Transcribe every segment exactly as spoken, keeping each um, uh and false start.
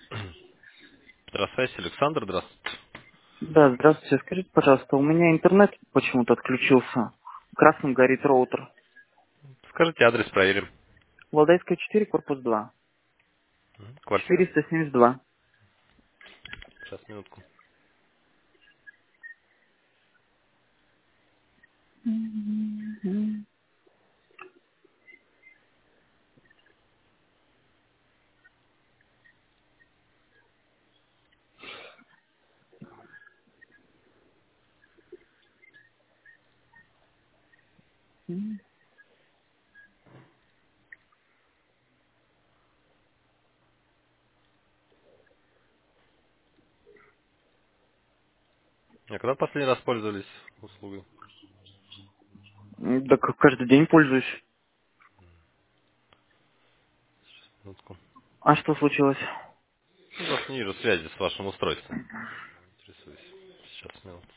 Здравствуйте, Александр, здравствуйте. Да, здравствуйте. Скажите, пожалуйста, у меня интернет почему-то отключился. Красным горит роутер. Скажите адрес, проверим. Валдайская четыре, корпус два. Мгм. Квартира? четыреста семьдесят два. Сейчас, минутку. А когда последний раз пользовались услугой? М, Да как каждый день пользуюсь. Минутку. А что случилось? Ну, просто не вижу связи с вашим устройством. Интересуюсь. Сейчас, минутку.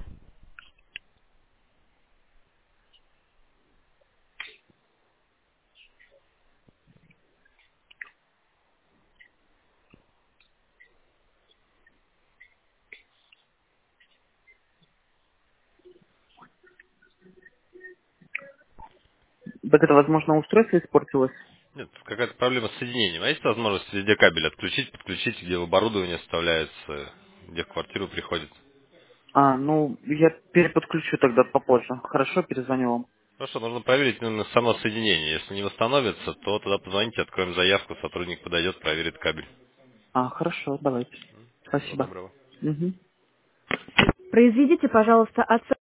Так это, возможно, устройство испортилось? Нет, какая-то проблема с соединением. А есть возможность везде кабель отключить, подключить, где оборудование вставляется, где в квартиру приходит? А, ну, я переподключу тогда попозже. Хорошо, перезвоню вам. Хорошо, нужно проверить именно само соединение. Если не восстановится, то тогда позвоните, откроем заявку, сотрудник подойдет, проверит кабель. А, хорошо, давайте. Всего Спасибо. доброго. Мгм. Произведите, пожалуйста, оценку.